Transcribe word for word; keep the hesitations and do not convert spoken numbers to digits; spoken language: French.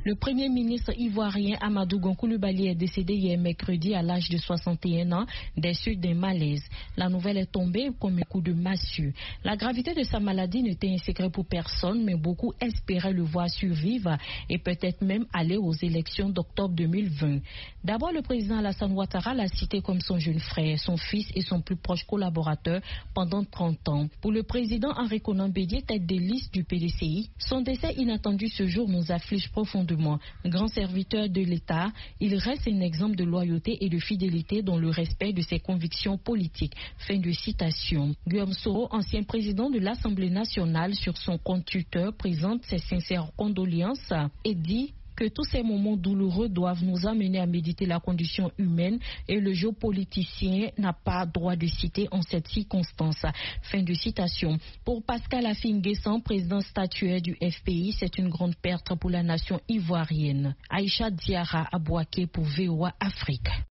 Le premier ministre ivoirien Amadou Gon Coulibaly est décédé hier mercredi à l'âge de soixante et un ans des suites d'un malaise. La nouvelle est tombée comme un coup de massue. La gravité de sa maladie n'était un secret pour personne, mais beaucoup espéraient le voir survivre et peut-être même aller aux élections d'octobre deux mille vingt. D'abord, le président Alassane Ouattara l'a cité comme son jeune frère, son fils et son plus proche collaborateur pendant trente ans. Pour le président Henri Konan Bédié, tête de liste du P D C I, son décès inattendu ce jour nous afflige profondément. Grand serviteur de l'État, il reste un exemple de loyauté et de fidélité dans le respect de ses convictions politiques. Fin de citation. Guillaume Soro, ancien président de l'Assemblée nationale, sur son compte Twitter, présente ses sincères condoléances et dit que tous ces moments douloureux doivent nous amener à méditer la condition humaine et le géopoliticien n'a pas droit de citer en cette circonstance. Fin de citation. Pour Pascal Affi-N'Guessan, président statuaire du F P I, c'est une grande perte pour la nation ivoirienne. Aïcha Diarra Abouaké pour V O A Afrique.